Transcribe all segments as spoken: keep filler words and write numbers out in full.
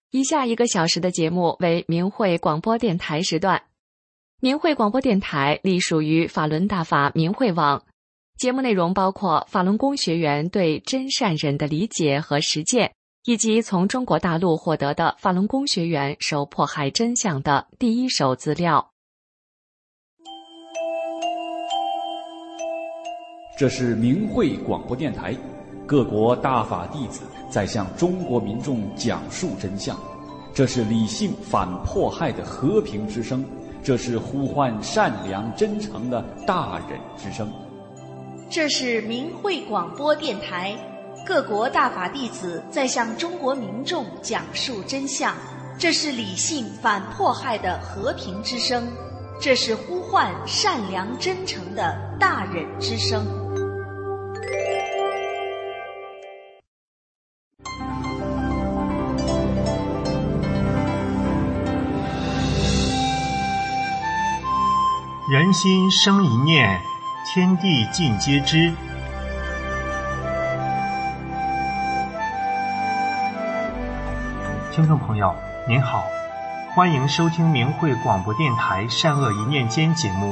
以下一个小时的节目为明慧广播电台时段。明慧广播电台隶属于法轮大法明慧网，节目内容包括法轮功学员对真善忍的理解和实践，以及从中国大陆获得的法轮功学员受迫害真相的第一手资料。 这是明慧广播电台，各国大法弟子在向中国民众讲述真相，这是理性反迫害的和平之声，这是呼唤善良真诚的大忍之声。 这是明慧广播电台，各国大法弟子在向中国民众讲述真相，这是理性反迫害的和平之声，这是呼唤善良真诚的大忍之声。 人心生一念，天地尽皆知。听众朋友您好，欢迎收听明慧广播电台善恶一念间节目。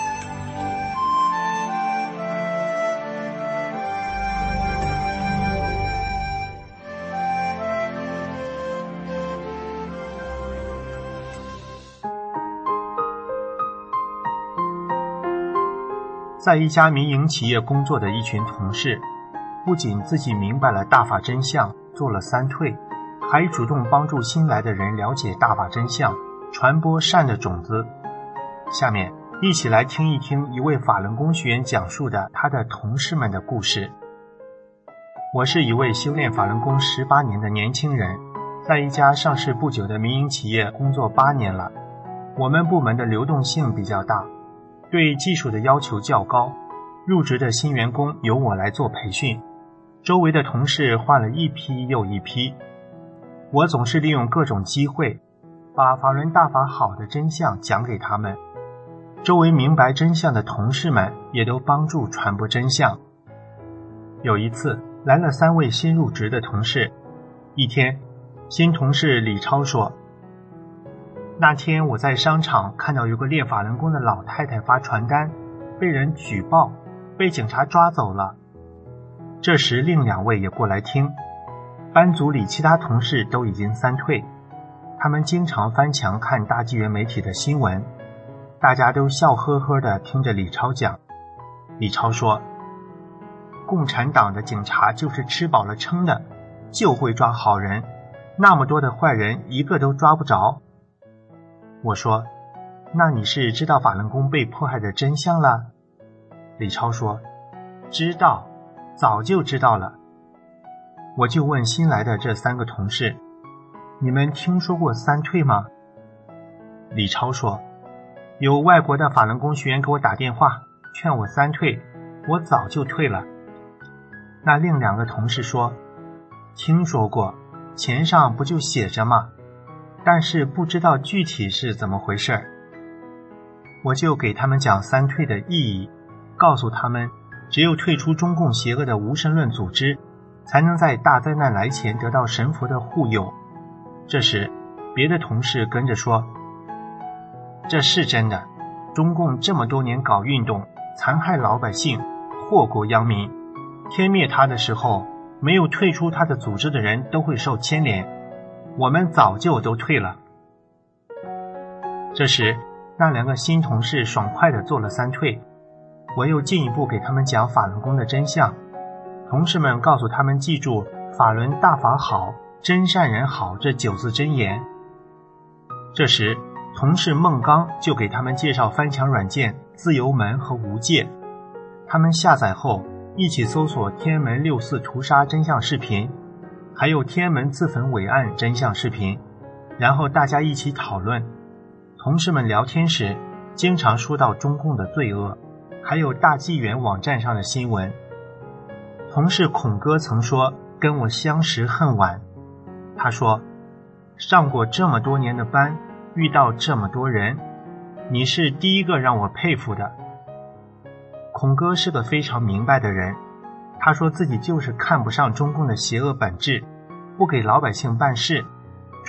在一家民营企业工作的一群同事，不仅自己明白了大法真相，做了三退，还主动帮助新来的人了解大法真相，传播善的种子。下面一起来听一听一位法轮功学员讲述的他的同事们的故事。我是一位修炼法轮功十八年的年轻人，在一家上市不久的民营企业工作八年了。我们部门的流动性比较大，对技术的要求较高，入职的新员工由我来做培训，周围的同事换了一批又一批。我总是利用各种机会，把法轮大法好的真相讲给他们。周围明白真相的同事们也都帮助传播真相。有一次，来了三位新入职的同事。一天，新同事李超说，那天我在商场看到有个练法轮功的老太太发传单，被人举报，被警察抓走了。这时另两位也过来听，班组里其他同事都已经三退，他们经常翻墙看大纪元媒体的新闻，大家都笑呵呵地听着李超讲。李超说，共产党的警察就是吃饱了撑的，就会抓好人，那么多的坏人一个都抓不着。我说，那你是知道法轮功被迫害的真相了？李超说，知道，早就知道了。我就问新来的这三个同事，你们听说过三退吗？李超说，有外国的法轮功学员给我打电话，劝我三退，我早就退了。那另两个同事说，听说过，钱上不就写着吗？但是不知道具体是怎么回事。我就给他们讲三退的意义，告诉他们只有退出中共邪恶的无神论组织，才能在大灾难来前得到神佛的护佑。这时别的同事跟着说，这是真的，中共这么多年搞运动，残害老百姓，祸国殃民，天灭他的时候，没有退出他的组织的人都会受牵连，我们早就都退了。这时那两个新同事爽快地做了三退，我又进一步给他们讲法轮功的真相。同事们告诉他们记住法轮大法好，真善人好这九字真言。这时同事孟刚就给他们介绍翻墙软件自由门和无界，他们下载后一起搜索天安门六四屠杀真相视频，还有天安门自焚伟案真相视频，然后大家一起讨论。同事们聊天时经常说到中共的罪恶，还有大纪元网站上的新闻。同事孔哥曾说跟我相识恨晚，他说上过这么多年的班，遇到这么多人，你是第一个让我佩服的。孔哥是个非常明白的人，他说自己就是看不上中共的邪恶本质，不给老百姓办事，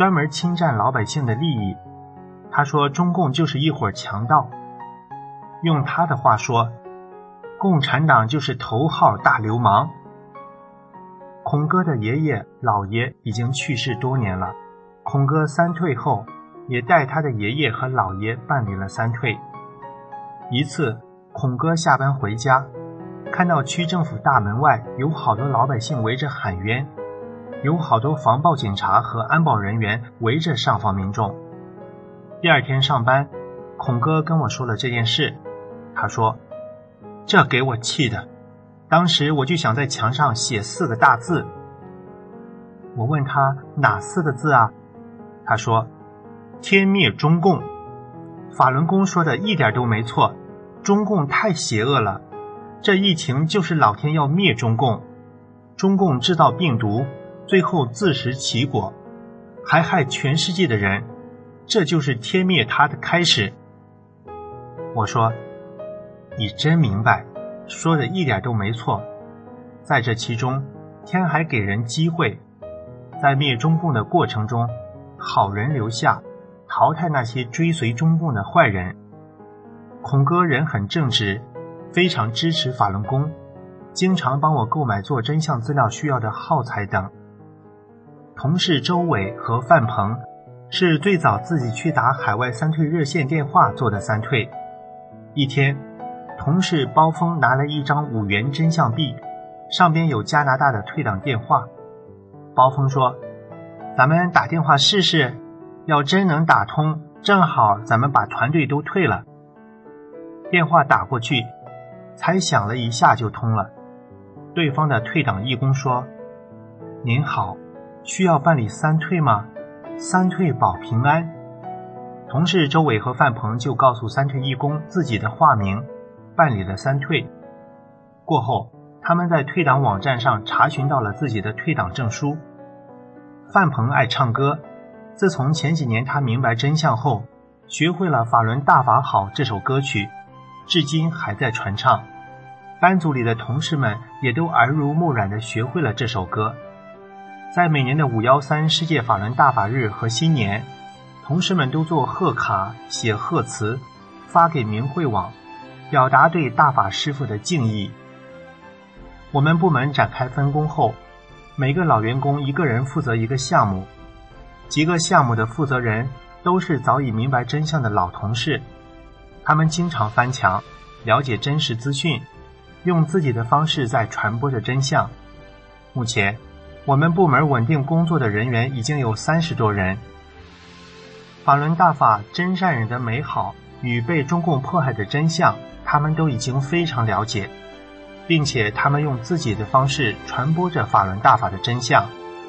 专门侵占老百姓的利益。他说中共就是一伙强盗。用他的话说，共产党就是头号大流氓。孔哥的爷爷老爷已经去世多年了，孔哥三退后也带他的爷爷和老爷办理了三退。一次孔哥下班回家，看到区政府大门外有好多老百姓围着喊冤，有好多防暴警察和安保人员围着上访民众。第二天上班，孔哥跟我说了这件事。他说，这给我气的，当时我就想在墙上写四个大字。我问他哪四个字啊？他说，天灭中共。法轮功说的一点都没错，中共太邪恶了，这疫情就是老天要灭中共，中共制造病毒，最后自食其果，还害全世界的人，这就是天灭他的开始。我说，你真明白，说的一点都没错。在这其中，天还给人机会，在灭中共的过程中，好人留下，淘汰那些追随中共的坏人。孔哥人很正直，非常支持法轮功，经常帮我购买做真相资料需要的耗材等。同事周伟和范鹏是最早自己去打海外三退热线电话做的三退。一天，同事包峰拿了一张五元真相币，上边有加拿大的退党电话。包峰说，咱们打电话试试，要真能打通，正好咱们把团队都退了。电话打过去，才响了一下就通了。对方的退党义工说，您好，需要办理三退吗？三退保平安。同事周伟和范鹏就告诉三退义工自己的化名，办理了三退。过后，他们在退党网站上查询到了自己的退党证书。范鹏爱唱歌，自从前几年他明白真相后，学会了《法轮大法好》这首歌曲，至今还在传唱。班组里的同事们也都耳濡目染地学会了这首歌。在每年的五一三世界法轮大法日和新年，同事们都做贺卡，写贺词，发给明慧网，表达对大法师父的敬意。我们部门展开分工后，每个老员工一个人负责一个项目，几个项目的负责人都是早已明白真相的老同事，他们经常翻墙，了解真实资讯，用自己的方式在传播着真相。目前，我们部门稳定工作的人员已经有三十多人。法轮大法真善忍的美好与被中共迫害的真相，他们都已经非常了解，并且他们用自己的方式传播着法轮大法的真相。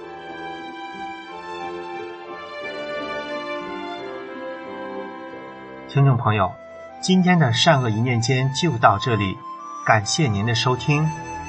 听众朋友，今天的善恶一念间就到这里，感谢您的收听。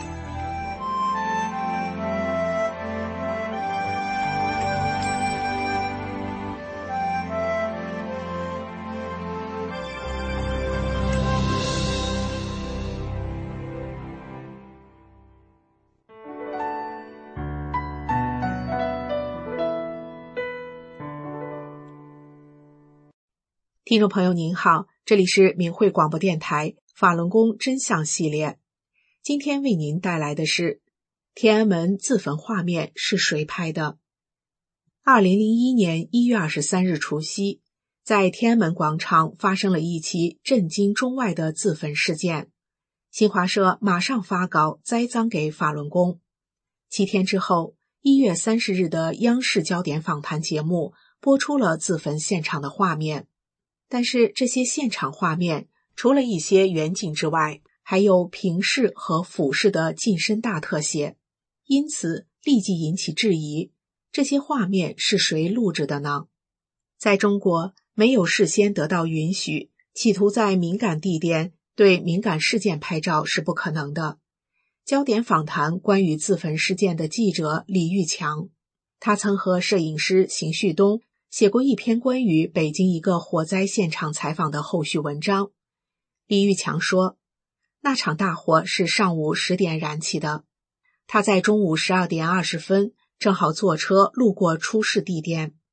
听众朋友您好，这里是明慧广播电台法轮功真相系列。今天为您带来的是天安门自焚画面是谁拍的。二零零一年一月二十三日除夕，在天安门广场发生了一起震惊中外的自焚事件。新华社马上发稿栽赃给法轮功。七天之后，一月三十日的央视焦点访谈节目播出了自焚现场的画面。但是这些现场画面除了一些远景之外，还有平视和俯视的近身大特写，因此立即引起质疑，这些画面是谁录制的呢？在中国，没有事先得到允许，企图在敏感地点对敏感事件拍照是不可能的。焦点访谈关于自焚事件的记者李玉强，他曾和摄影师邢旭东写过一篇关于北京一个火灾现场采访的后续文章。李玉强说，那场大火是上午十点燃起的，他在中午十二点二十分正好坐车路过出事地点。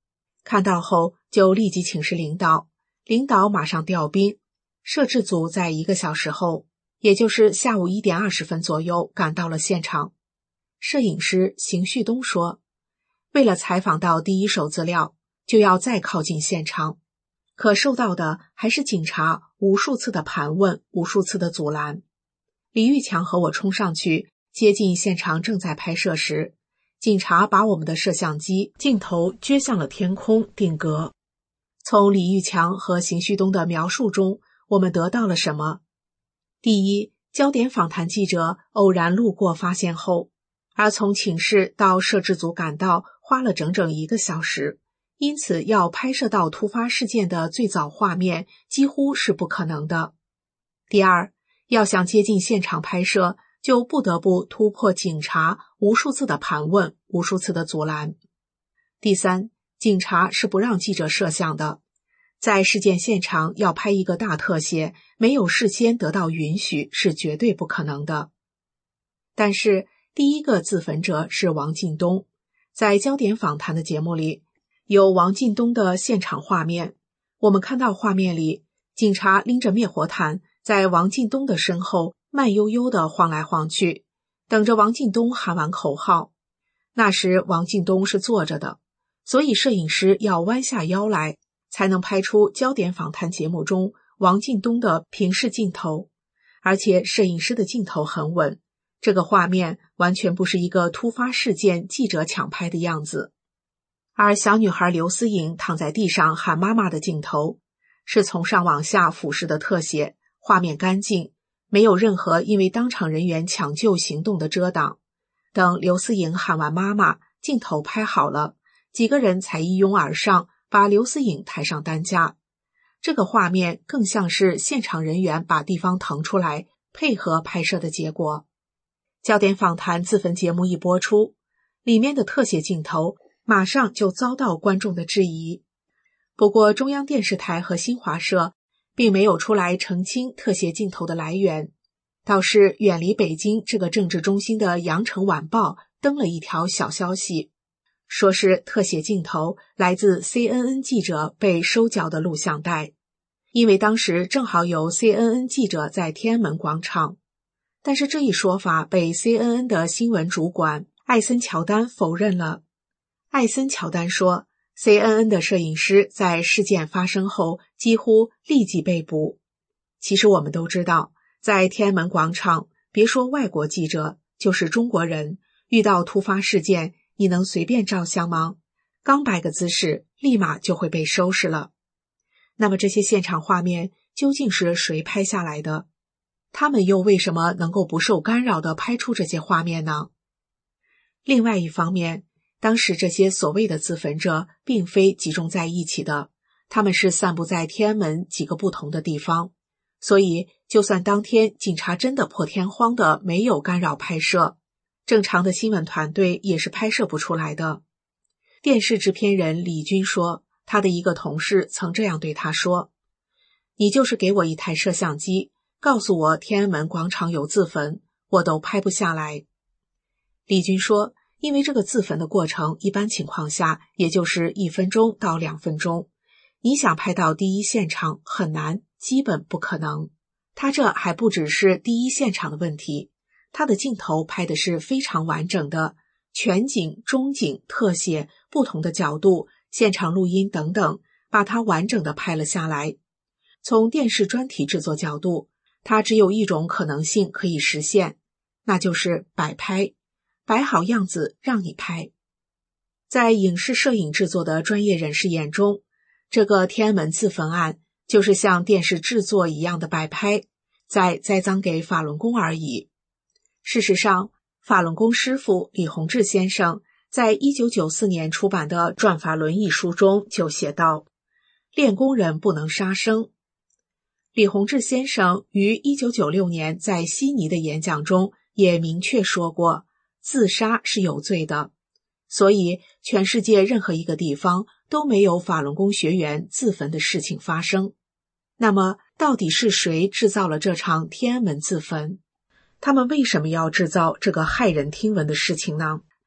看到后就立即请示领导，领导马上调兵，摄制组在一个小时后，也就是下午一点二十分左右赶到了现场。摄影师邢旭东说，为了采访到第一手资料，就要再靠近现场，可受到的还是警察无数次的盘问，无数次的阻拦。李玉强和我冲上去，接近现场正在拍摄时，警察把我们的摄像机镜头撅向了天空定格。从李玉强和邢旭东的描述中，我们得到了什么？第一，焦点访谈记者偶然路过发现后，而从请示到摄制组赶到花了整整一个小时，因此要拍摄到突发事件的最早画面几乎是不可能的。第二，要想接近现场拍摄，就不得不突破警察无数次的盘问，无数次的阻拦。第三，警察是不让记者摄像的，在事件现场要拍一个大特写，没有事先得到允许是绝对不可能的。但是第一个自焚者是王进东，在焦点访谈的节目里，有王进东的现场画面。我们看到画面里，警察拎着灭火毯在王进东的身后慢悠悠地晃来晃去，等着王进东喊完口号。那时王进东是坐着的，所以摄影师要弯下腰来，才能拍出焦点访谈节目中王进东的平视镜头。而且摄影师的镜头很稳，这个画面完全不是一个突发事件记者抢拍的样子。而小女孩刘思颖躺在地上喊妈妈的镜头，是从上往下俯视的特写，画面干净，没有任何因为当场人员抢救行动的遮挡。等刘思颖喊完妈妈，镜头拍好了，几个人才一拥而上，把刘思颖抬上担架。这个画面更像是现场人员把地方腾出来，配合拍摄的结果。焦点访谈自焚节目一播出，里面的特写镜头马上就遭到观众的质疑。不过中央电视台和新华社并没有出来澄清特写镜头的来源，倒是远离北京这个政治中心的羊城晚报登了一条小消息，说是特写镜头来自 C N N 记者被收缴的录像带，因为当时正好有 C N N 记者在天安门广场。但是这一说法被 C N N 的新闻主管艾森乔丹否认了。艾森乔丹说， C N N 的摄影师在事件发生后几乎立即被捕。其实我们都知道，在天安门广场，别说外国记者，就是中国人，遇到突发事件，你能随便照相吗？刚摆个姿势，立马就会被收拾了。那么这些现场画面究竟是谁拍下来的？他们又为什么能够不受干扰地拍出这些画面呢？另外一方面，当时这些所谓的自焚者并非集中在一起的，他们是散布在天安门几个不同的地方，所以就算当天警察真的破天荒的没有干扰拍摄，正常的新闻团队也是拍摄不出来的。电视制片人李军说，他的一个同事曾这样对他说，你就是给我一台摄像机，告诉我天安门广场有自焚，我都拍不下来。李军说，因为这个自焚的过程一般情况下也就是一分钟到两分钟，你想拍到第一现场很难，基本不可能。他这还不只是第一现场的问题，他的镜头拍的是非常完整的，全景、中景、特写、不同的角度、现场录音等等，把它完整的拍了下来。从电视专题制作角度，它只有一种可能性可以实现，那就是摆拍，摆好样子让你拍。在影视摄影制作的专业人士眼中，这个天安门自焚案就是像电视制作一样的摆拍，再栽赃给法轮功而已。事实上，法轮功师父李洪志先生在一九九四年出版的《转法轮》一书中就写道，练功人不能杀生。李洪志先生于一九九六年在悉尼的演讲中也明确说过，自杀是有罪的，所以全世界任何一个地方都没有法轮功学员自焚的事情发生。那么到底是谁制造了这场天安门自焚？他们为什么要制造这个骇人听闻的事情呢？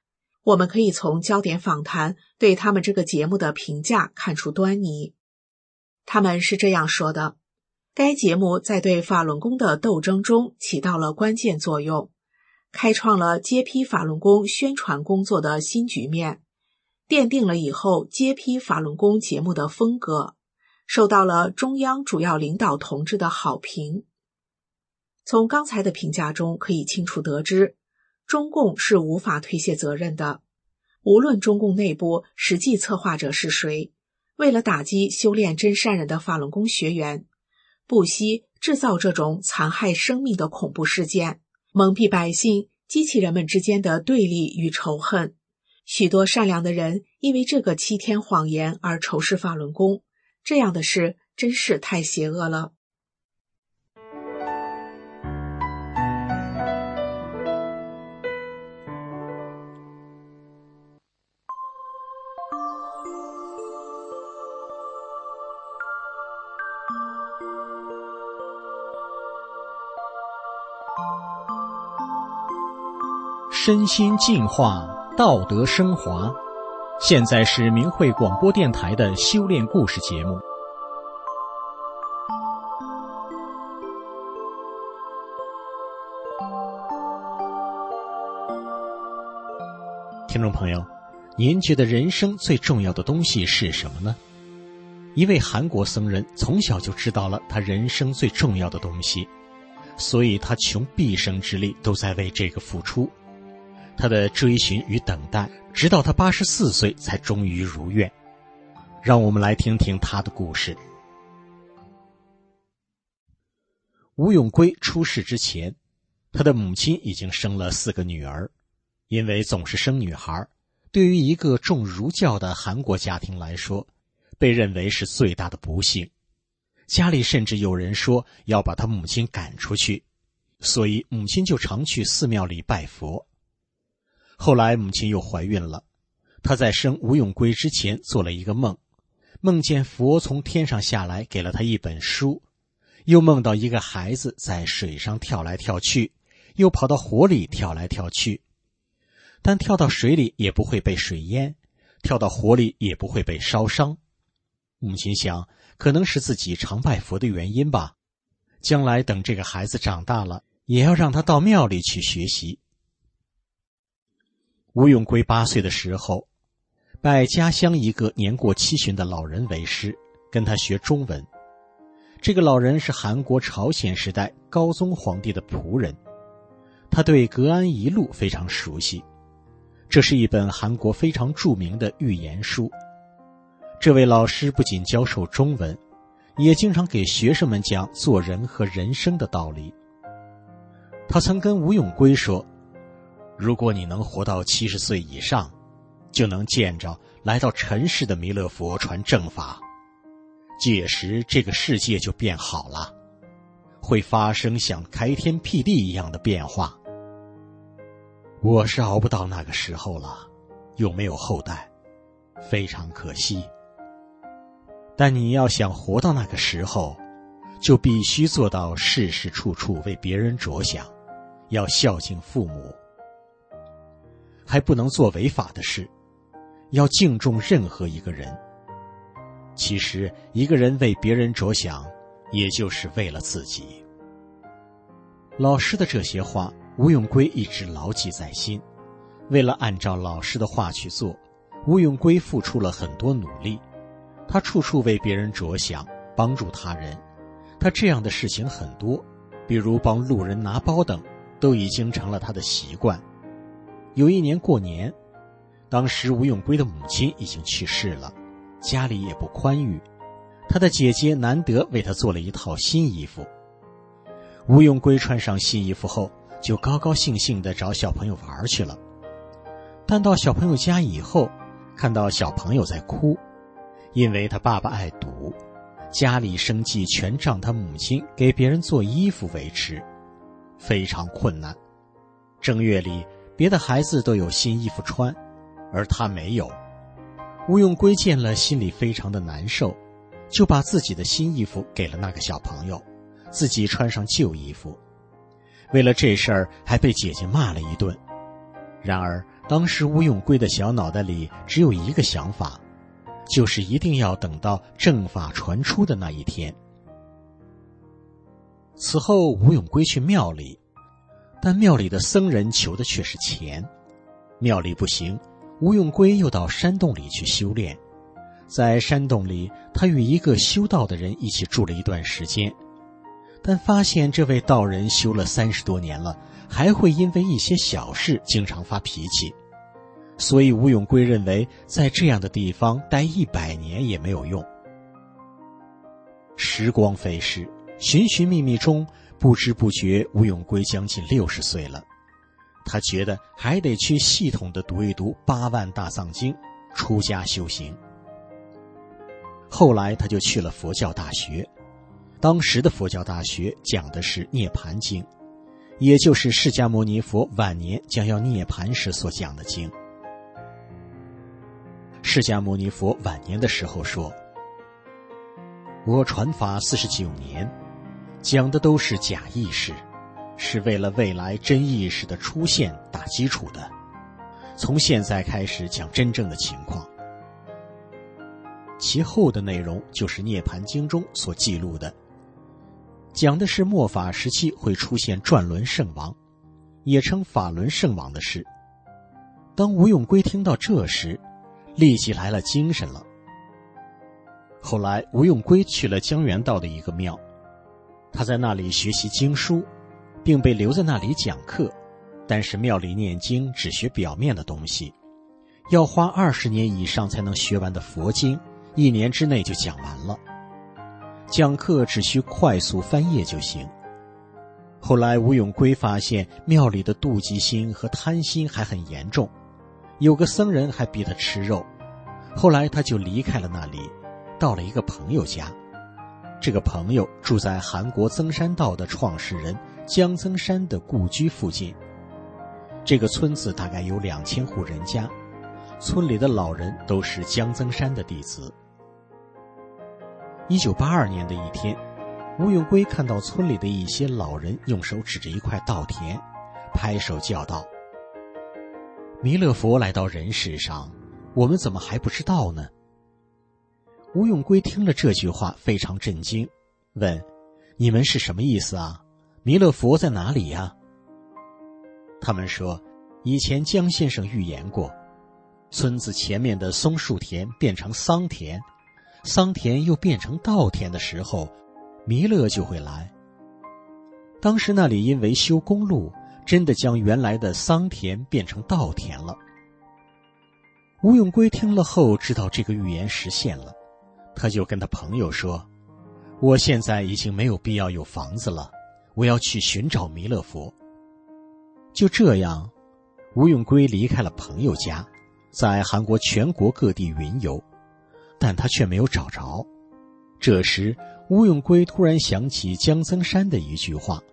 我们可以从焦点访谈对他们这个节目的评价看出端倪。他们是这样说的：该节目在对法轮功的斗争中起到了关键作用，开创了揭批法轮功宣传工作的新局面，奠定了以后揭批法轮功节目的风格，受到了中央主要领导同志的好评。从刚才的评价中可以清楚得知，中共是无法推卸责任的。无论中共内部实际策划者是谁，为了打击修炼真善人的法轮功学员，不惜制造这种残害生命的恐怖事件，蒙蔽百姓，激起人们之间的对立与仇恨。许多善良的人因为这个欺天谎言而仇视法轮功，这样的事真是太邪恶了。 身心净化，道德升华。现在是明慧广播电台的修炼故事节目。听众朋友，您觉得人生最重要的东西是什么呢？一位韩国僧人从小就知道了他人生最重要的东西，所以他穷毕生之力都在为这个付出。他的追寻与等待，直到他八十四岁才终于如愿。让我们来听听他的故事。吴永圭出世之前，他的母亲已经生了四个女儿。因为总是生女孩，对于一个重儒教的韩国家庭来说，被认为是最大的不幸。家里甚至有人说要把他母亲赶出去，所以母亲就常去寺庙里拜佛。后来母亲又怀孕了，她在生吴永圭之前做了一个梦，梦见佛从天上下来给了她一本书，又梦到一个孩子在水上跳来跳去，又跑到火里跳来跳去，但跳到水里也不会被水淹，跳到火里也不会被烧伤。母亲想，可能是自己常拜佛的原因吧，将来等这个孩子长大了，也要让他到庙里去学习。吴永圭八岁的时候，拜家乡一个年过七旬的老人为师，跟他学中文。这个老人是韩国朝鲜时代高宗皇帝的仆人，他对《格安遗录》非常熟悉，这是一本韩国非常著名的寓言书。这位老师不仅教授中文，也经常给学生们讲做人和人生的道理。他曾跟吴永圭说，如果你能活到七十岁以上，就能见着来到尘世的弥勒佛传正法，届时这个世界就变好了，会发生像开天辟地一样的变化。我是熬不到那个时候了，又没有后代，非常可惜。但你要想活到那个时候，就必须做到事事处处为别人着想，要孝敬父母，还不能做违法的事，要敬重任何一个人。其实一个人为别人着想，也就是为了自己。老师的这些话，吴永圭一直牢记在心。为了按照老师的话去做，吴永圭付出了很多努力。他处处为别人着想，帮助他人。他这样的事情很多，比如帮路人拿包等，都已经成了他的习惯。有一年过年，当时吴永圭的母亲已经去世了，家里也不宽裕，他的姐姐难得为他做了一套新衣服。吴永圭穿上新衣服后，就高高兴兴地找小朋友玩去了。但到小朋友家以后，看到小朋友在哭，因为他爸爸爱赌，家里生计全仗他母亲给别人做衣服维持，非常困难。正月里，别的孩子都有新衣服穿，而他没有。吴永圭见了心里非常的难受，就把自己的新衣服给了那个小朋友，自己穿上旧衣服。为了这事儿还被姐姐骂了一顿。然而当时吴永圭的小脑袋里只有一个想法，就是一定要等到正法传出的那一天。此后吴永圭去庙里，但庙里的僧人求的却是钱。庙里不行，吴永圭又到山洞里去修炼。在山洞里，他与一个修道的人一起住了一段时间，但发现这位道人修了三十多年了，还会因为一些小事经常发脾气。所以吴永圭认为在这样的地方待一百年也没有用。时光飞逝，寻寻觅觅中，不知不觉吴永圭将近六十岁了。他觉得还得去系统地读一读八万大藏经，出家修行。后来他就去了佛教大学，当时的佛教大学讲的是涅盘经，也就是释迦牟尼佛晚年将要涅盘时所讲的经。释迦牟尼佛晚年的时候说，我传法四十九年，讲的都是假意识，是为了未来真意识的出现打基础的，从现在开始讲真正的情况。其后的内容就是涅盘经中所记录的，讲的是末法时期会出现转轮圣王，也称法轮圣王的事。当吴永圭听到这时，立即来了精神了。后来吴永圭去了江原道的一个庙，他在那里学习经书，并被留在那里讲课，但是庙里念经只学表面的东西，要花二十年以上才能学完的佛经，一年之内就讲完了。讲课只需快速翻页就行。后来吴永圭发现庙里的妒忌心和贪心还很严重，有个僧人还逼他吃肉。后来他就离开了那里，到了一个朋友家。这个朋友住在韩国增山道的创始人姜增山的故居附近。这个村子大概有两千户人家，村里的老人都是姜增山的弟子。一九八二年的一天，吴永圭看到村里的一些老人用手指着一块稻田，拍手叫道，弥勒佛来到人世上，我们怎么还不知道呢？吴永圭听了这句话非常震惊，问，你们是什么意思啊？弥勒佛在哪里呀？他们说，以前姜先生预言过，村子前面的松树田变成桑田，桑田又变成稻田的时候，弥勒就会来。当时那里因为修公路，真的将原来的桑田变成稻田了。吴永圭听了后知道这个预言实现了，他就跟他朋友说，我现在已经没有必要有房子了，我要去寻找弥勒佛。就这样，吴永圭离开了朋友家，在韩国全国各地云游，但他却没有找着。这时吴永圭突然想起姜增山的一句话，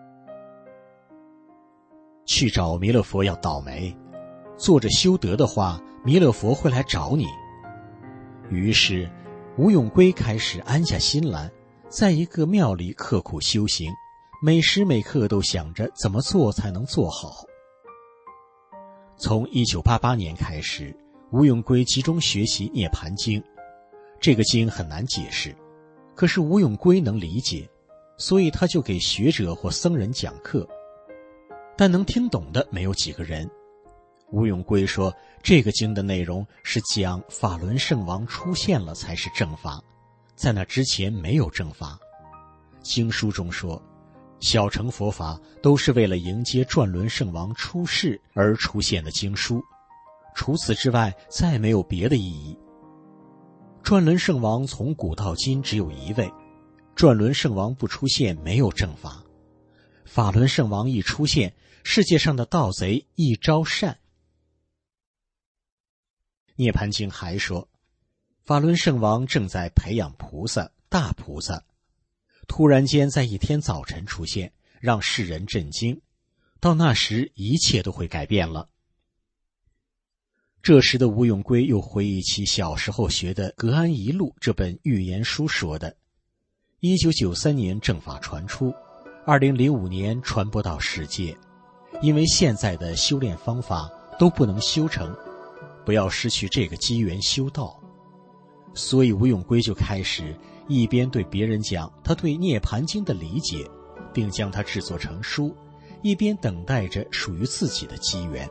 去找弥勒佛要倒霉，做着修德的话，弥勒佛会来找你。于是吴永圭开始安下心来，在一个庙里刻苦修行，每时每刻都想着怎么做才能做好。从一九八八年开始，吴永圭集中学习涅盘经。这个经很难解释，可是吴永圭能理解，所以他就给学者或僧人讲课，但能听懂的没有几个人。吴永圭说，这个经的内容是讲法轮圣王出现了才是正法，在那之前没有正法。经书中说，小乘佛法都是为了迎接转轮圣王出世而出现的经书，除此之外再没有别的意义。转轮圣王从古到今只有一位，转轮圣王不出现没有正法，法轮圣王一出现，世界上的盗贼一招善。涅盘经还说，法轮圣王正在培养菩萨大菩萨，突然间在一天早晨出现，让世人震惊，到那时一切都会改变了。这时的吴永圭又回忆起小时候学的《格安遗录》这本预言书说的，一九九三年正法传出，二零零五年传播到世界，因为现在的修炼方法都不能修成，不要失去这个机缘修道。所以吴永圭就开始一边对别人讲他对《涅盘经》的理解，并将它制作成书，一边等待着属于自己的机缘。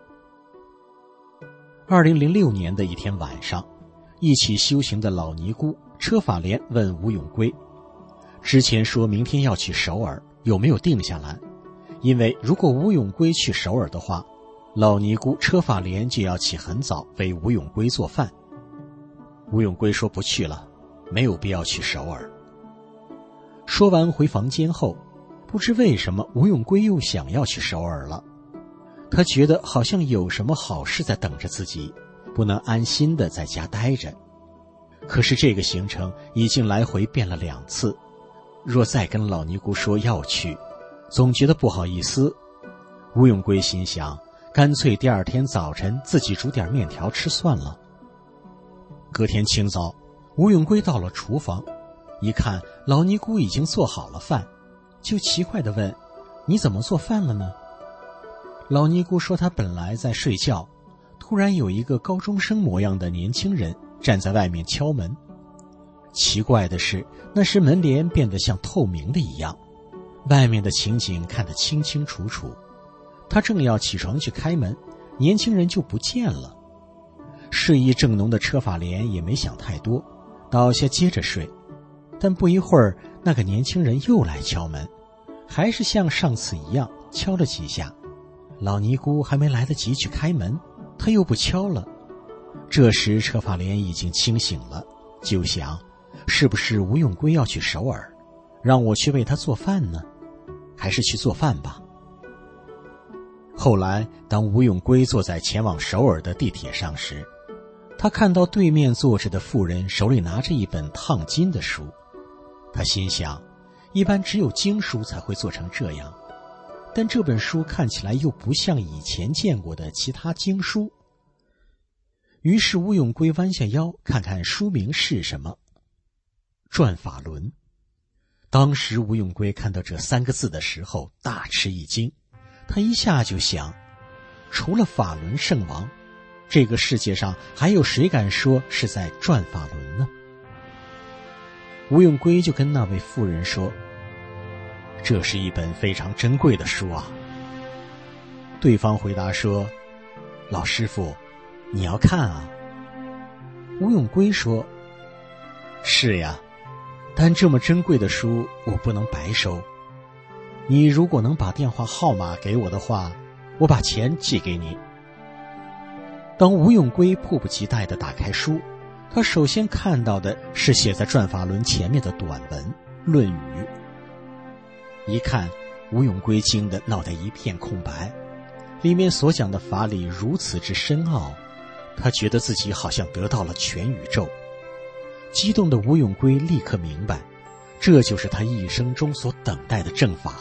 二零零六年的一天晚上，一起修行的老尼姑车法莲问吴永圭，之前说明天要去首尔，有没有定下来？因为如果吴永圭去首尔的话，老尼姑车法莲就要起很早为吴永圭做饭。吴永圭说不去了，没有必要去首尔。说完回房间后，不知为什么吴永圭又想要去首尔了。他觉得好像有什么好事在等着自己，不能安心的在家待着。可是这个行程已经来回变了两次，若再跟老尼姑说要去，总觉得不好意思。吴永圭心想，干脆第二天早晨自己煮点面条吃算了。隔天清早，吴永圭到了厨房，一看老尼姑已经做好了饭，就奇怪地问，你怎么做饭了呢？老尼姑说她本来在睡觉，突然有一个高中生模样的年轻人站在外面敲门。奇怪的是，那时门帘变得像透明的一样，外面的情景看得清清楚楚。他正要起床去开门，年轻人就不见了。睡意正浓的车法莲也没想太多，倒下接着睡。但不一会儿，那个年轻人又来敲门，还是像上次一样敲了几下。老尼姑还没来得及去开门，他又不敲了。这时车法莲已经清醒了，就想，是不是吴永圭要去首尔，让我去为他做饭呢？还是去做饭吧。后来当吴永圭坐在前往首尔的地铁上时，他看到对面坐着的妇人手里拿着一本烫金的书。他心想，一般只有经书才会做成这样，但这本书看起来又不像以前见过的其他经书。于是吴永圭弯下腰看看书名是什么，转法轮。当时吴永圭看到这三个字的时候大吃一惊，他一下就想，除了法轮圣王，这个世界上还有谁敢说是在转法轮呢？吴永圭就跟那位妇人说，这是一本非常珍贵的书啊。对方回答说，老师傅，你要看啊。吴永圭说，是呀，但这么珍贵的书我不能白收，你如果能把电话号码给我的话，我把钱寄给你。当吴永圭迫不及待地打开书，他首先看到的是写在转法轮前面的短文《论语》。一看，吴永圭惊得脑袋一片空白，里面所讲的法理如此之深奥，他觉得自己好像得到了全宇宙。激动的吴永圭立刻明白，这就是他一生中所等待的正法。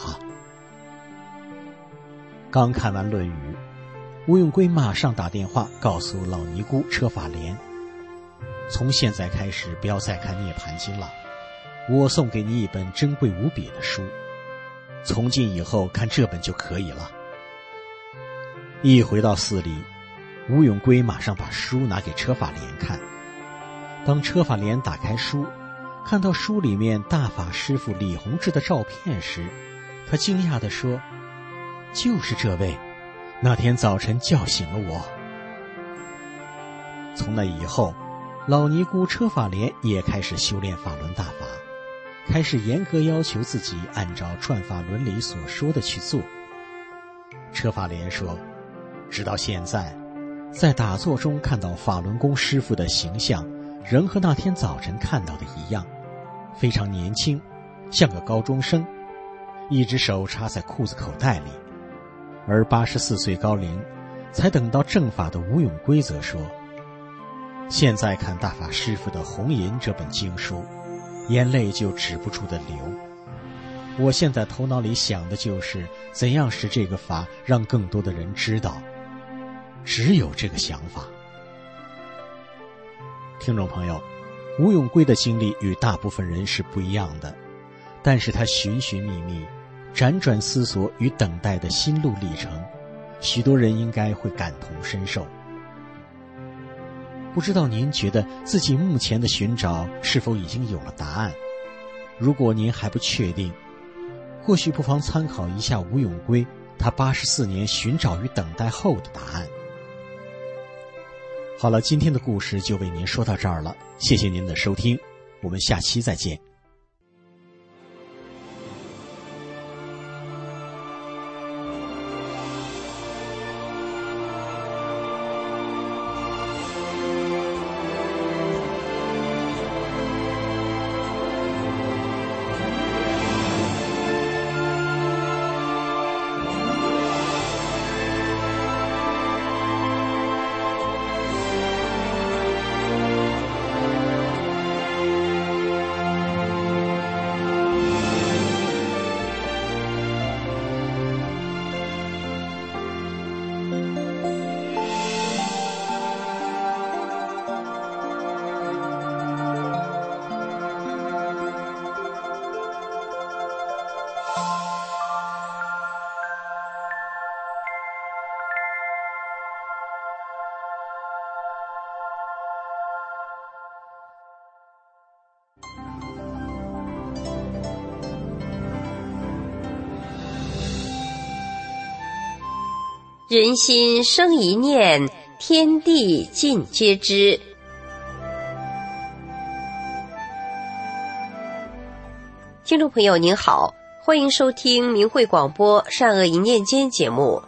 刚看完《论语》，吴永圭马上打电话告诉老尼姑车法莲，从现在开始不要再看《涅盘经》了，我送给你一本珍贵无比的书，从今以后看这本就可以了。一回到寺里，吴永圭马上把书拿给车法莲看。当车法莲打开书，看到书里面大法师父李洪志的照片时，他惊讶地说，就是这位，那天早晨叫醒了我。从那以后，老尼姑车法莲也开始修炼法轮大法，开始严格要求自己按照转法轮里所说的去做。车法莲说，直到现在，在打坐中看到法轮功师父的形象，仍和那天早晨看到的一样，非常年轻，像个高中生，一只手插在裤子口袋里。而八十四岁高龄才等到正法的吴永圭则说，现在看大法师父的《红银》这本经书，眼泪就止不住的流。我现在头脑里想的就是怎样使这个法让更多的人知道，只有这个想法。听众朋友，吴永圭的经历与大部分人是不一样的，但是他寻寻觅觅，辗转思索与等待的心路历程， 许多人应该会感同身受。不知道您觉得自己目前的寻找是否已经有了答案？如果您还不确定，或许不妨参考一下吴永圭他八十四年寻找与等待后的答案。好了，今天的故事就为您说到这儿了，谢谢您的收听，我们下期再见。 人心生一念，天地尽皆知。听众朋友您好，欢迎收听明慧广播善恶一念间节目。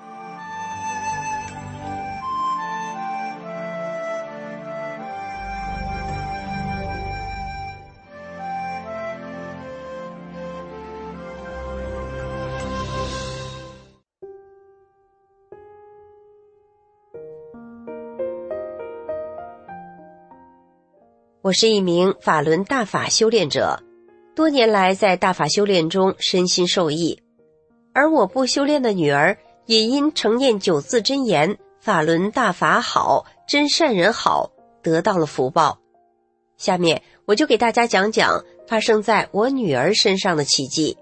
我是一名法轮大法修炼者，多年来在大法修炼中身心受益，而我不修炼的女儿也因承念九字真言法轮大法好，真善人好，得到了福报。下面我就给大家讲讲发生在我女儿身上的奇迹。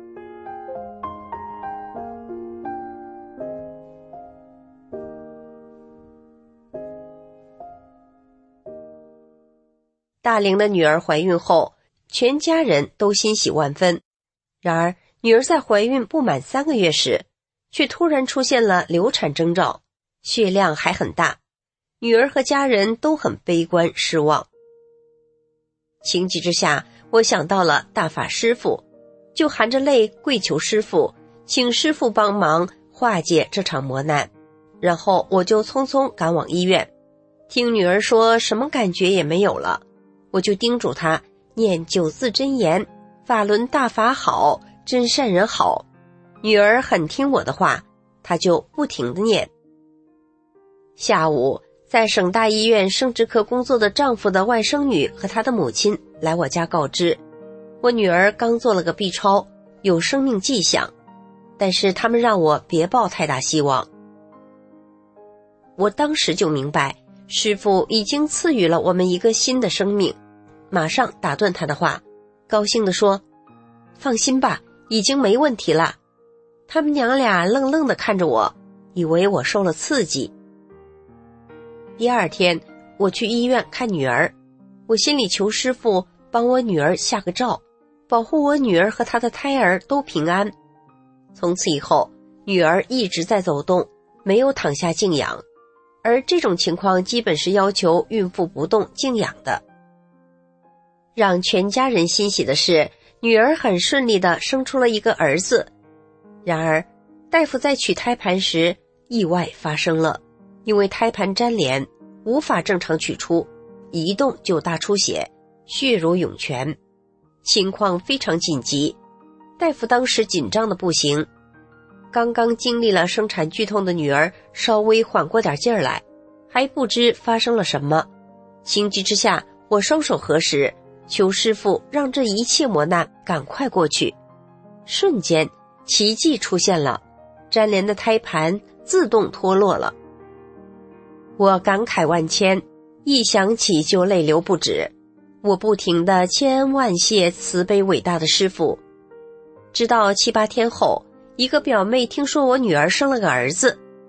大龄的女儿怀孕后，全家人都欣喜万分。然而，女儿在怀孕不满三个月时，却突然出现了流产征兆，血量还很大。女儿和家人都很悲观失望。情急之下，我想到了大法师父，就含着泪跪求师父，请师父帮忙化解这场磨难。然后我就匆匆赶往医院，听女儿说什么感觉也没有了。我就叮嘱他念九字真言，法轮大法好，真善人好。女儿很听我的话，她就不停地念。下午，在省大医院生殖科工作的丈夫的外甥女和她的母亲来我家告知，我女儿刚做了个 B 超，有生命迹象，但是他们让我别抱太大希望。我当时就明白，师父已经赐予了我们一个新的生命，马上打断他的话，高兴地说：放心吧，已经没问题了。他们娘俩愣愣地看着我，以为我受了刺激。第二天，我去医院看女儿，我心里求师父帮我女儿下个诏，保护我女儿和她的胎儿都平安。从此以后，女儿一直在走动，没有躺下静养，而这种情况基本是要求孕妇不动静养的。让全家人欣喜的是，女儿很顺利地生出了一个儿子。然而，大夫在取胎盘时，意外发生了，因为胎盘粘连，无法正常取出，一动就大出血，血如涌泉，情况非常紧急。大夫当时紧张的不行，刚刚经历了生产剧痛的女儿稍微缓过点劲儿来，还不知发生了什么。情急之下，我双手合十，求师父让这一切磨难赶快过去。瞬间，奇迹出现了，粘连的胎盘自动脱落了。我感慨万千，一想起就泪流不止。我不停地千恩万谢慈悲伟大的师父。直到七八天后，一个表妹听说我女儿生了个儿子，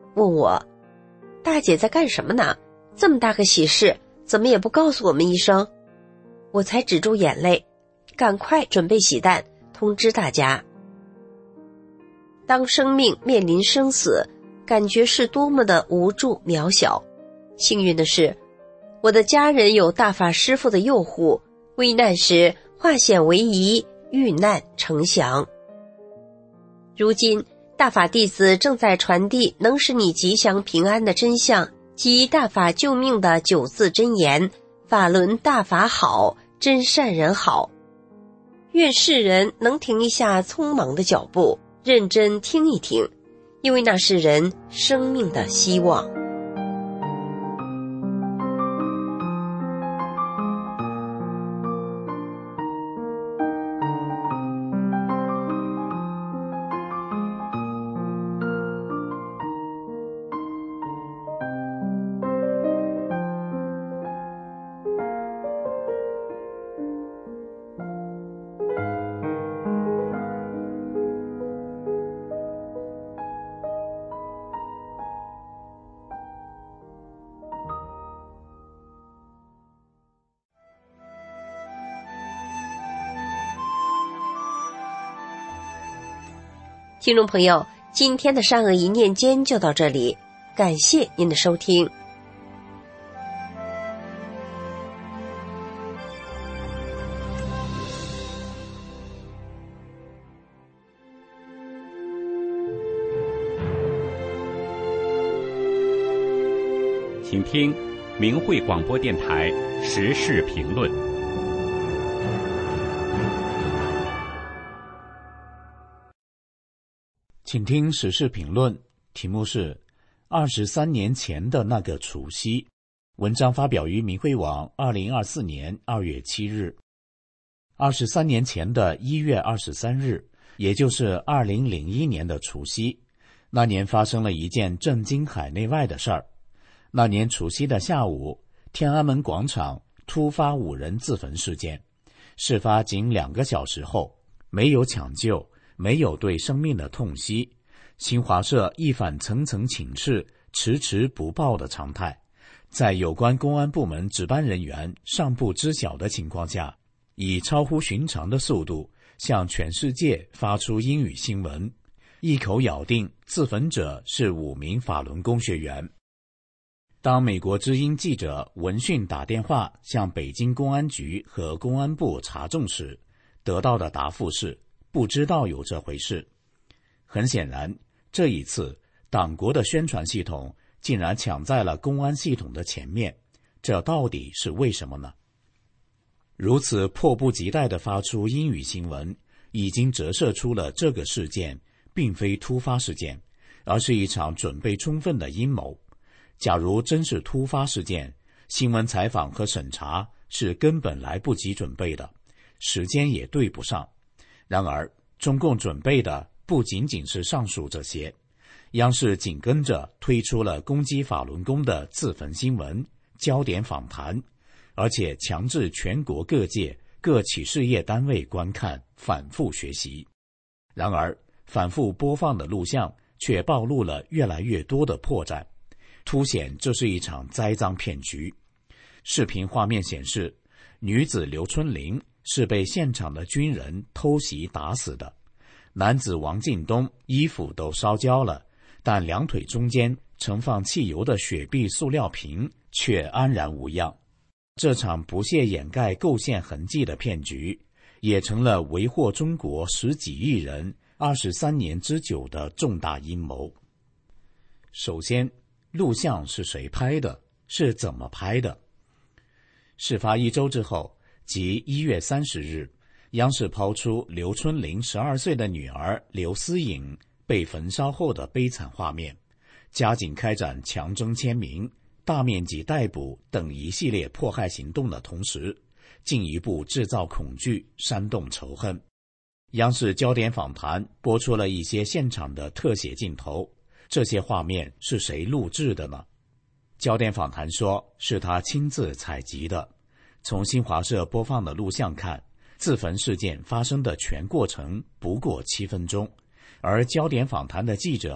问我：“大姐在干什么呢？这么大个喜事，怎么也不告诉我们一声？”我才止住眼泪，赶快准备洗蛋，通知大家。当生命面临生死，感觉是多么的无助渺小。幸运的是，我的家人有大法师父的佑护，危难时化险为夷，遇难成祥。如今大法弟子正在传递能使你吉祥平安的真相及大法救命的九字真言：法轮大法好，真善人好。愿世人能停一下匆忙的脚步，认真听一听，因为那是人生命的希望。听众朋友，今天的善恶一念间就到这里，感谢您的收听。 请听明慧广播电台时事评论。 请听时事评论，题目是二十三年前的那个除夕。文章发表于明慧网二零二四年二月七日。二十三年前的一月二十三日，也就是二零零一年的除夕，那年发生了一件震惊海内外的事儿。那年除夕的下午，天安门广场突发五人自焚事件。事发仅两个小时后，没有抢救，没有对生命的痛惜，新华社一反层层请示、迟迟不报的常态，在有关公安部门值班人员尚不知晓的情况下，以超乎寻常的速度向全世界发出英语新闻，一口咬定自焚者是五名法轮功学员。当美国之音记者闻讯打电话向北京公安局和公安部查证时，得到的答复是不知道有这回事。很显然，这一次党国的宣传系统竟然抢在了公安系统的前面，这到底是为什么呢？如此迫不及待地发出英语新闻，已经折射出了这个事件并非突发事件，而是一场准备充分的阴谋。假如真是突发事件，新闻采访和审查是根本来不及准备的，时间也对不上。然而，中共准备的不仅仅是上述这些，央视紧跟着推出了攻击法轮功的自焚新闻、焦点访谈，而且强制全国各界各企事业单位观看，反复学习。然而，反复播放的录像却暴露了越来越多的破绽，凸显这是一场栽赃骗局。视频画面显示，女子刘春玲是被现场的军人偷袭打死的，男子王进东衣服都烧焦了，但两腿中间盛放汽油的雪碧塑料瓶却安然无恙。这场不屑掩盖构陷痕迹的骗局，也成了为祸中国十几亿人二十三年之久的重大阴谋。首先，录像是谁拍的？是怎么拍的？事发一周之后，即一月三十日，央视抛出刘春玲十二岁的女儿刘思颖被焚烧后的悲惨画面，加紧开展强征签名、大面积逮捕等一系列迫害行动的同时，进一步制造恐惧，煽动仇恨。央视焦点访谈播出了一些现场的特写镜头，这些画面是谁录制的呢？焦点访谈说是他亲自采集的。从新华社播放的录像看，自焚事件发生的全过程不过七分钟，而焦点访谈的记者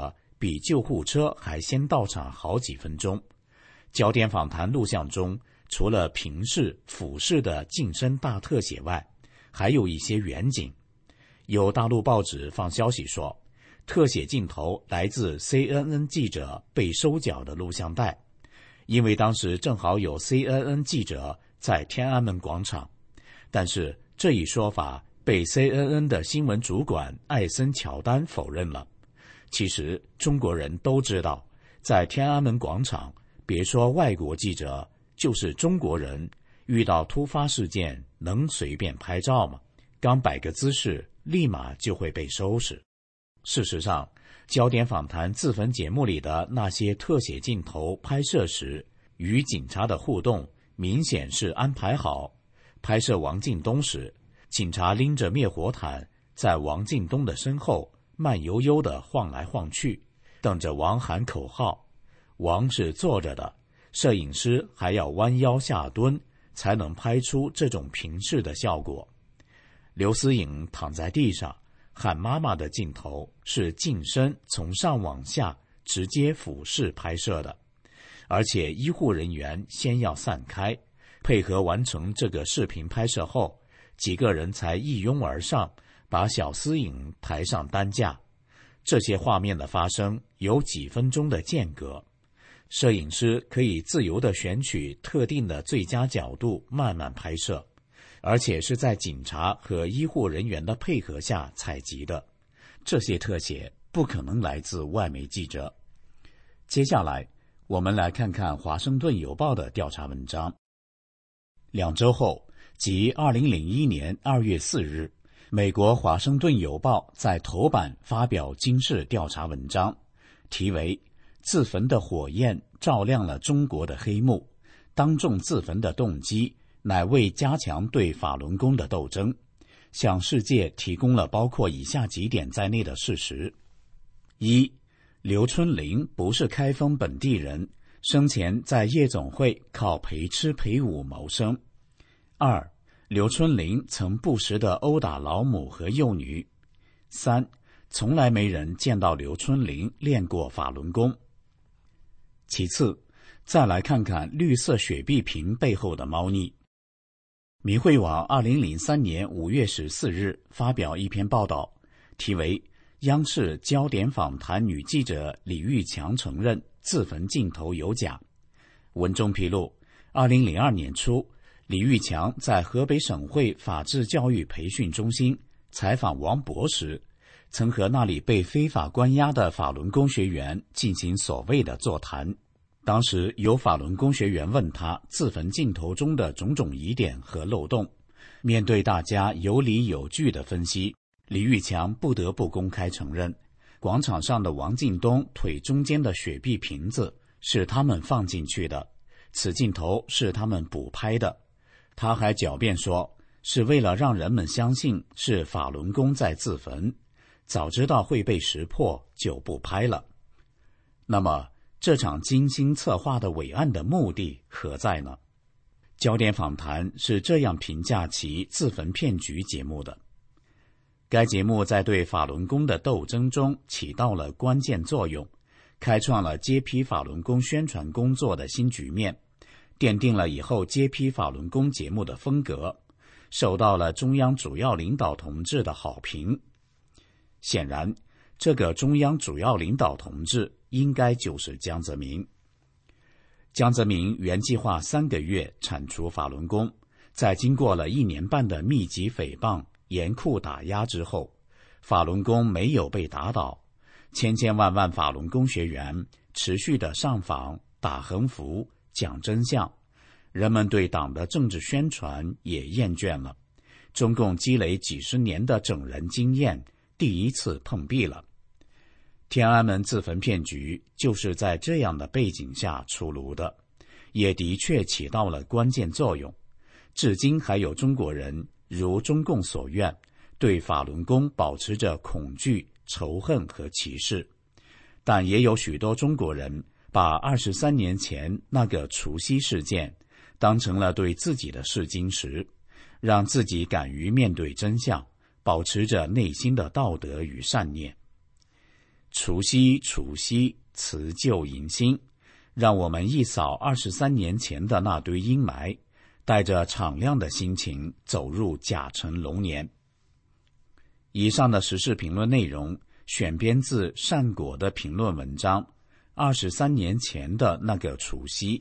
比救护车还先到场好几分钟。焦点访谈录像中，除了平视、俯视的近身大特写外，还有一些远景。有大陆报纸放消息说，特写镜头来自 C N N 记者被收缴的录像带，因为当时正好有 C N N 记者在天安门广场。但是这一说法被 C N N 的新闻主管艾森乔丹否认了。其实中国人都知道，在天安门广场，别说外国记者，就是中国人遇到突发事件能随便拍照吗？刚摆个姿势，立马就会被收拾。事实上，焦点访谈自焚节目里的那些特写镜头拍摄时，与警察的互动明显是安排好。拍摄王进东时，警察拎着灭火毯在王进东的身后慢悠悠地晃来晃去，等着王喊口号。王是坐着的，摄影师还要弯腰下蹲，才能拍出这种平视的效果。刘思颖躺在地上喊妈妈的镜头是近身从上往下直接俯视拍摄的，而且医护人员先要散开，配合完成这个视频拍摄后，几个人才一拥而上，把小思颖抬上担架。这些画面的发生有几分钟的间隔，摄影师可以自由地选取特定的最佳角度慢慢拍摄，而且是在警察和医护人员的配合下采集的。这些特写不可能来自外媒记者。接下来，我们来看看《华盛顿邮报》的调查文章。两周后，即二零零一年二月四日，美国《华盛顿邮报》在头版发表惊世调查文章，题为“自焚的火焰照亮了中国的黑幕，当众自焚的动机乃为加强对法轮功的斗争”，向世界提供了包括以下几点在内的事实：一、刘春林不是开封本地人，生前在夜总会靠陪吃陪舞谋生。二、刘春林曾不时地殴打老母和幼女。三、从来没人见到刘春林练过法轮功。其次，再来看看绿色雪碧瓶背后的猫腻。民汇网二零零三年五月十四日发表一篇报道，题为央视焦点访谈女记者李玉强承认自焚镜头有假。文中披露，二零零二年初，李玉强在河北省会法治教育培训中心采访王博时，曾和那里被非法关押的法轮功学员进行所谓的座谈。当时有法轮功学员问他自焚镜头中的种种疑点和漏洞，面对大家有理有据的分析，李玉强不得不公开承认，广场上的王进东腿中间的雪碧瓶子是他们放进去的，此镜头是他们补拍的。他还狡辩说，是为了让人们相信是法轮功在自焚，早知道会被识破就不拍了。那么这场精心策划的伟案的目的何在呢？焦点访谈是这样评价其自焚骗局节目的：该节目在对法轮功的斗争中起到了关键作用，开创了揭批法轮功宣传工作的新局面，奠定了以后揭批法轮功节目的风格，受到了中央主要领导同志的好评。显然，这个中央主要领导同志应该就是江泽民。江泽民原计划三个月铲除法轮功，在经过了一年半的密集诽谤、严酷打压之后，法轮功没有被打倒，千千万万法轮功学员持续的上访、打横幅、讲真相，人们对党的政治宣传也厌倦了，中共积累几十年的整人经验第一次碰壁了。天安门自焚骗局就是在这样的背景下出炉的，也的确起到了关键作用。至今还有中国人如中共所愿，对法轮功保持着恐惧、仇恨和歧视，但也有许多中国人把二十三年前那个除夕事件当成了对自己的试金石，让自己敢于面对真相，保持着内心的道德与善念。 除夕除夕，辞旧迎新，让我们一扫二十三年前的那堆阴霾，带着敞亮的心情走入甲辰龙年。以上的时事评论内容选编自善果的评论文章《二十三年前的那个除夕》。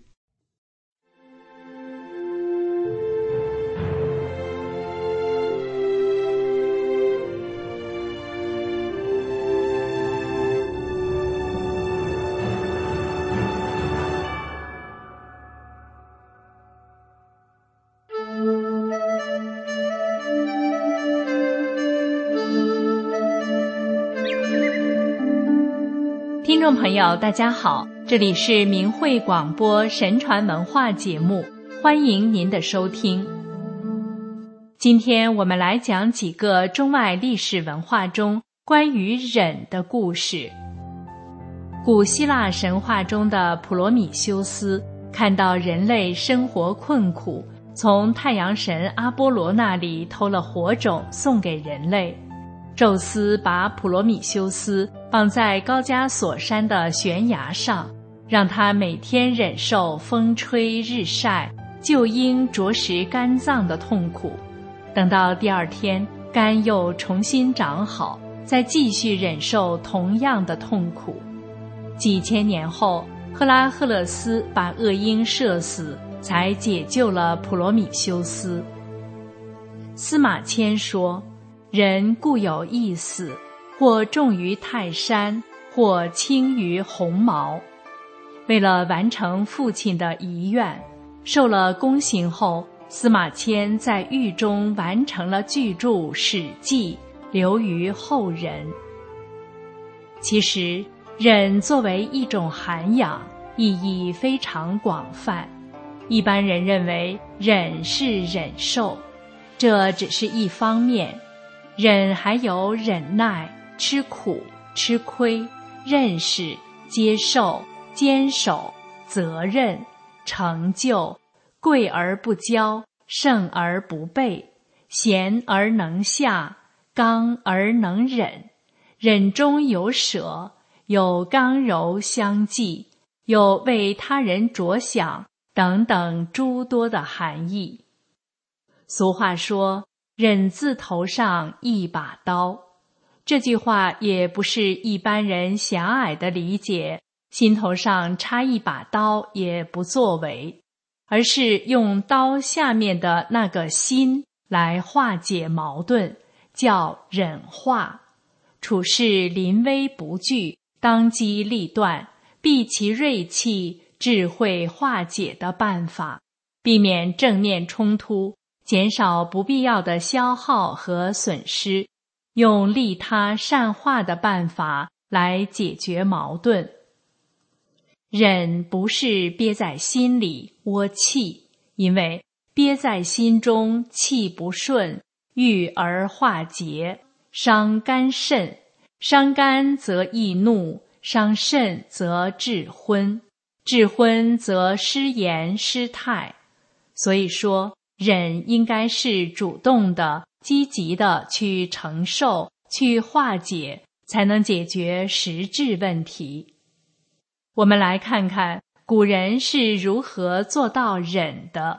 听众朋友大家好，这里是明慧广播神传文化节目，欢迎您的收听。今天我们来讲几个中外历史文化中关于忍的故事。古希腊神话中的普罗米修斯看到人类生活困苦，从太阳神阿波罗那里偷了火种送给人类。宙斯把普罗米修斯绑在高加索山的悬崖上，让他每天忍受风吹日晒、就阴着实肝脏的痛苦。等到第二天肝又重新长好，再继续忍受同样的痛苦。几千年后，赫拉赫勒斯把恶鹰射死，才解救了普罗米修斯。司马迁说，人固有一死，或重于泰山，或轻于鸿毛。为了完成父亲的遗愿，受了宫刑后，司马迁在狱中完成了巨著《史记》，留于后人。其实，忍作为一种涵养，意义非常广泛。一般人认为忍是忍受，这只是一方面。忍还有忍耐、吃苦、吃亏、认识、接受、坚守、责任、成就、贵而不骄、胜而不悖、贤而能下、刚而能忍，忍中有舍，有刚柔相济，有为他人着想等等诸多的含义。俗话说，忍字头上一把刀，这句话也不是一般人狭隘的理解，心头上插一把刀也不作为，而是用刀下面的那个心来化解矛盾，叫忍化。处事临危不惧，当机立断，避其锐气，智慧化解的办法，避免正面冲突，减少不必要的消耗和损失，用利他善化的办法来解决矛盾。忍不是憋在心里窝气，因为憋在心中气不顺，郁而化结，伤肝肾，伤肝则易怒，伤肾则致昏，致昏则失言失态。所以说，忍应该是主动的、积极的去承受、去化解，才能解决实质问题。我们来看看古人是如何做到忍的。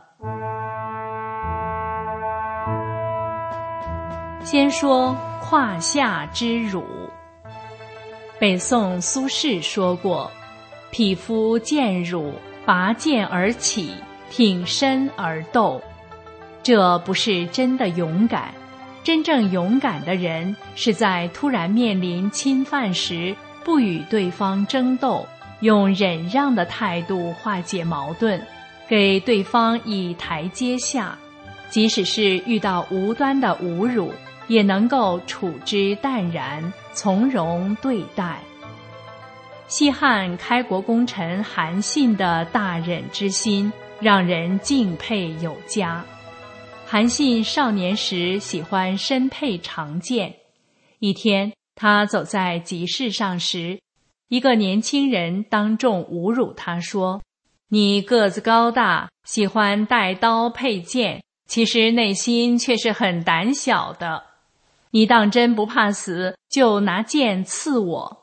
先说胯下之辱。北宋苏轼说过，匹夫见辱，拔剑而起，挺身而斗。这不是真的勇敢，真正勇敢的人是在突然面临侵犯时，不与对方争斗，用忍让的态度化解矛盾，给对方以台阶下，即使是遇到无端的侮辱，也能够处之淡然，从容对待。西汉开国功臣韩信的大忍之心，让人敬佩有加。韩信少年时喜欢身佩长剑，一天他走在集市上时，一个年轻人当众侮辱他说，你个子高大，喜欢带刀佩剑，其实内心却是很胆小的。你当真不怕死，就拿剑刺我。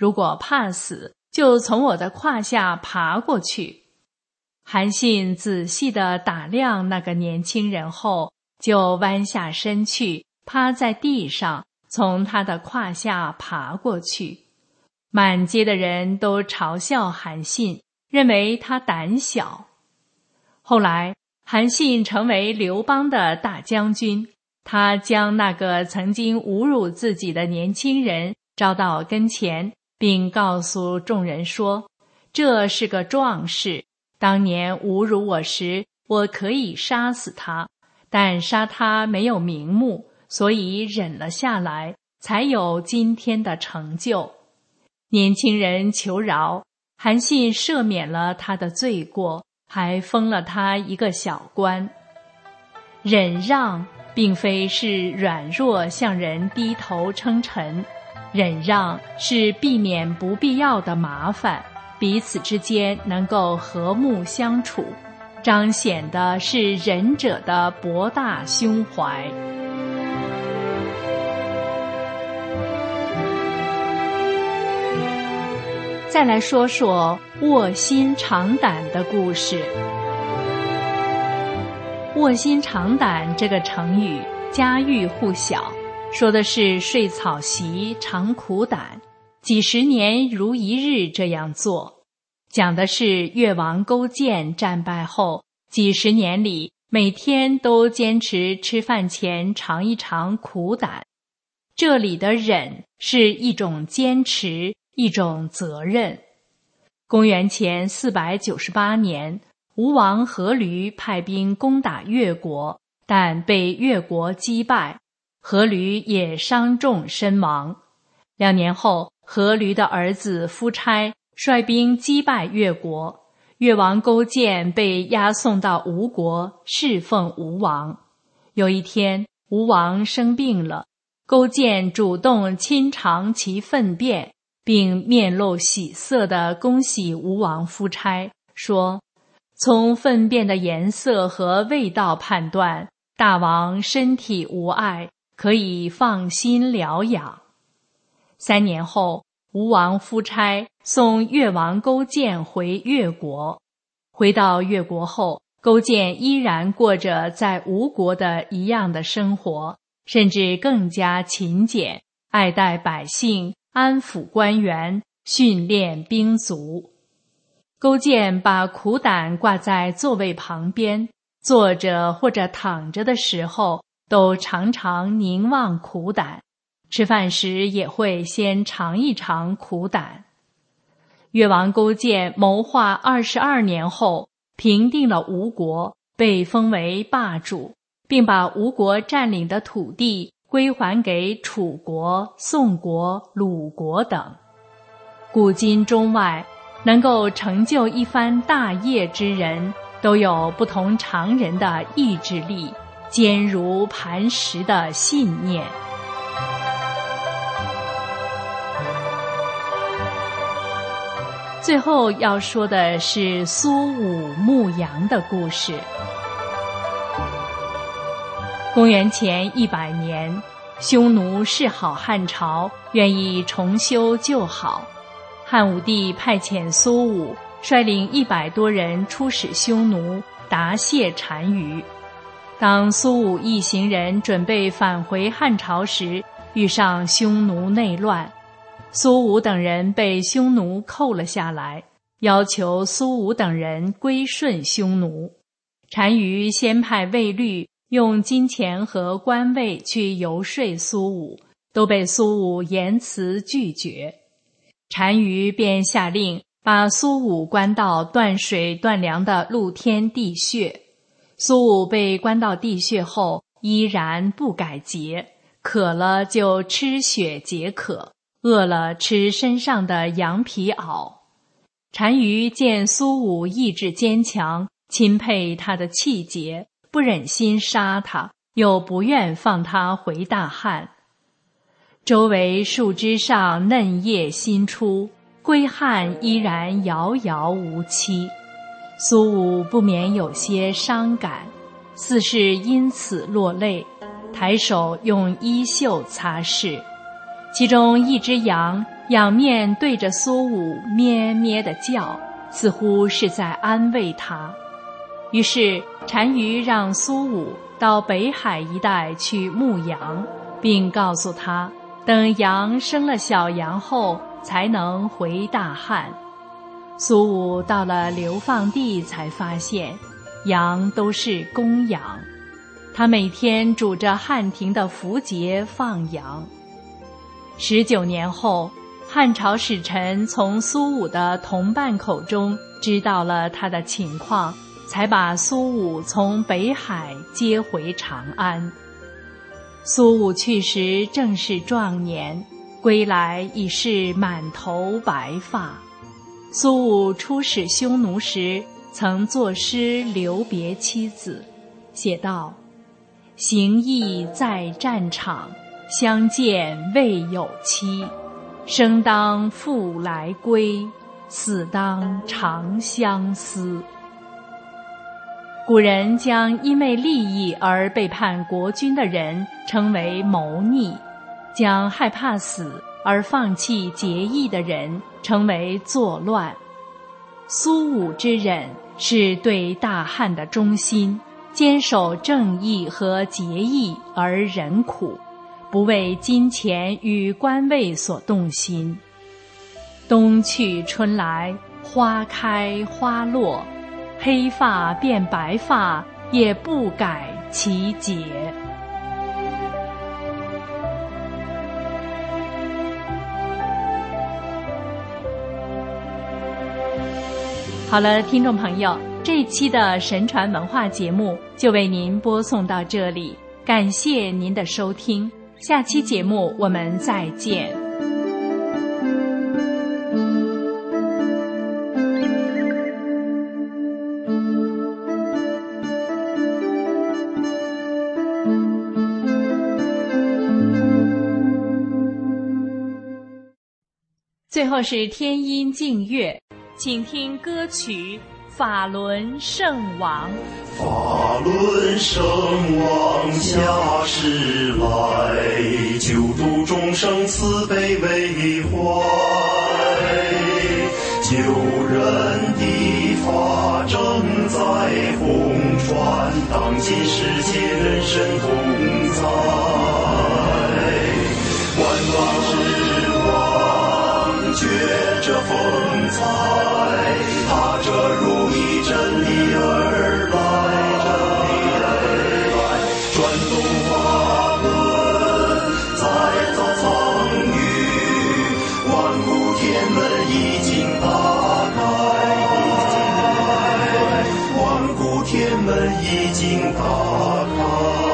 如果怕死，就从我的胯下爬过去。”韩信仔细地打量那个年轻人后，就弯下身去，趴在地上，从他的胯下爬过去。满街的人都嘲笑韩信，认为他胆小。后来，韩信成为刘邦的大将军，他将那个曾经侮辱自己的年轻人招到跟前，并告诉众人说：“这是个壮士，当年侮辱我时，我可以杀死他，但杀他没有名目，所以忍了下来，才有今天的成就。”年轻人求饶，韩信赦免了他的罪过，还封了他一个小官。忍让并非是软弱向人低头称臣，忍让是避免不必要的麻烦，彼此之间能够和睦相处，彰显的是仁者的博大胸怀。再来说说卧薪尝胆的故事。卧薪尝胆这个成语家喻户晓，说的是睡草席尝苦胆，几十年如一日这样做。讲的是越王勾践战败后，几十年里每天都坚持吃饭前尝一尝苦胆。这里的忍是一种坚持，一种责任。公元前四百九十八年，吴王阖闾派兵攻打越国，但被越国击败，阖闾也伤重身亡。两年后，阖闾的儿子夫差率兵击败越国，越王勾践被押送到吴国侍奉吴王。有一天，吴王生病了，勾践主动亲尝其粪便，并面露喜色地恭喜吴王夫差，说：“从粪便的颜色和味道判断，大王身体无碍，可以放心疗养。”三年后，吴王夫差送越王勾践回越国。回到越国后，勾践依然过着在吴国的一样的生活，甚至更加勤俭，爱戴百姓，安抚官员，训练兵卒。勾践把苦胆挂在座位旁边，坐着或者躺着的时候，都常常凝望苦胆，吃饭时也会先尝一尝苦胆。越王勾践谋划二十二年后，平定了吴国，被封为霸主，并把吴国占领的土地归还给楚国、宋国、鲁国等。古今中外，能够成就一番大业之人，都有不同常人的意志力，坚如磐石的信念。最后要说的是苏武牧羊的故事。公元前一百年，匈奴示好汉朝，愿意重修旧好。汉武帝派遣苏武率领一百多人出使匈奴，答谢单于。当苏武一行人准备返回汉朝时，遇上匈奴内乱，苏武等人被匈奴扣了下来，要求苏武等人归顺匈奴。单于先派卫律用金钱和官位去游说苏武，都被苏武严词拒绝。单于便下令把苏武关到断水断粮的露天地穴。苏武被关到地穴后，依然不改节，渴了就吃血解渴，饿了吃身上的羊皮袄。单于见苏武意志坚强，钦佩他的气节，不忍心杀他，又不愿放他回大汉。周围树枝上嫩叶新出，归汉依然遥遥无期。苏武不免有些伤感，似是因此落泪，抬手用衣袖擦拭。其中一只羊仰面对着苏武咩咩地叫，似乎是在安慰他。于是单于让苏武到北海一带去牧羊，并告诉他，等羊生了小羊后才能回大汉。苏武到了流放地才发现，羊都是公羊。他每天拄着汉庭的符节放羊。十九年后，汉朝使臣从苏武的同伴口中知道了他的情况，才把苏武从北海接回长安。苏武去时正是壮年，归来已是满头白发。苏武出使匈奴时，曾作诗留别妻子，写道：行役在战场，相见未有期。生当复来归，死当长相思。古人将因为利益而背叛国君的人称为谋逆，将害怕死而放弃节义的人称为作乱。苏武之忍是对大汉的忠心，坚守正义和节义而忍苦，不为金钱与官位所动心。冬去春来，花开花落，黑发变白发，也不改其节。好了，听众朋友，这一期的神传文化节目就为您播送到这里，感谢您的收听，下期节目我们再见。最后是天音静乐，请听歌曲《法轮圣王》。 法轮圣王下世来，救度众生慈悲为怀，救人的法正在红传，当今世界人神同在，万王之王觉着风采，踏着如意真理而来，转动法轮再造苍宇，万古天门已经打开，万古天门已经打开。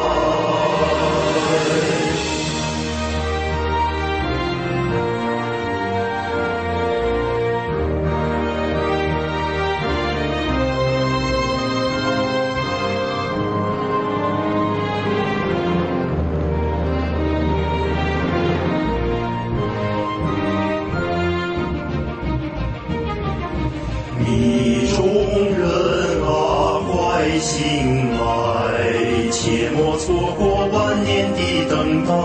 你众人啊，快醒来，切莫错过万年的等待。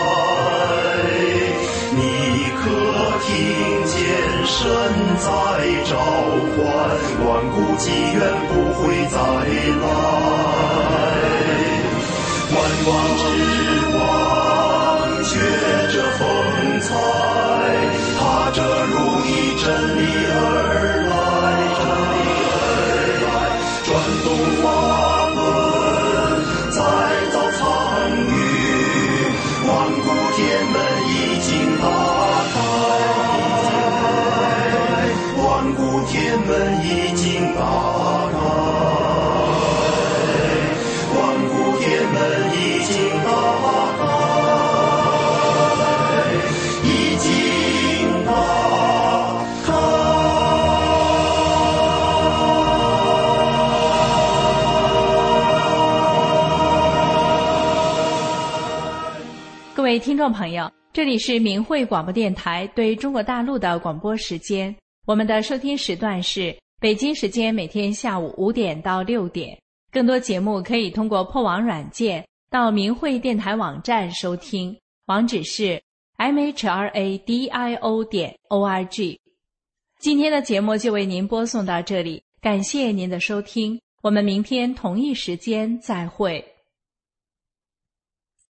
你可听见神在召唤，万古机缘不会再来。万王之王觉着风采，踏着如意真理而来，转动法轮再造苍宇，万古天门已经打开，万古天门已经打开，万古天门已经打开，已经打开。 各位听众朋友，这里是明慧广播电台对中国大陆的广播时间，我们的收听时段是北京时间每天下午五点到六点。更多节目可以通过破网软件到明慧电台网站收听，网址是 m h r a d i o 点 o r g。 今天的节目就为您播送到这里，感谢您的收听，我们明天同一时间再会。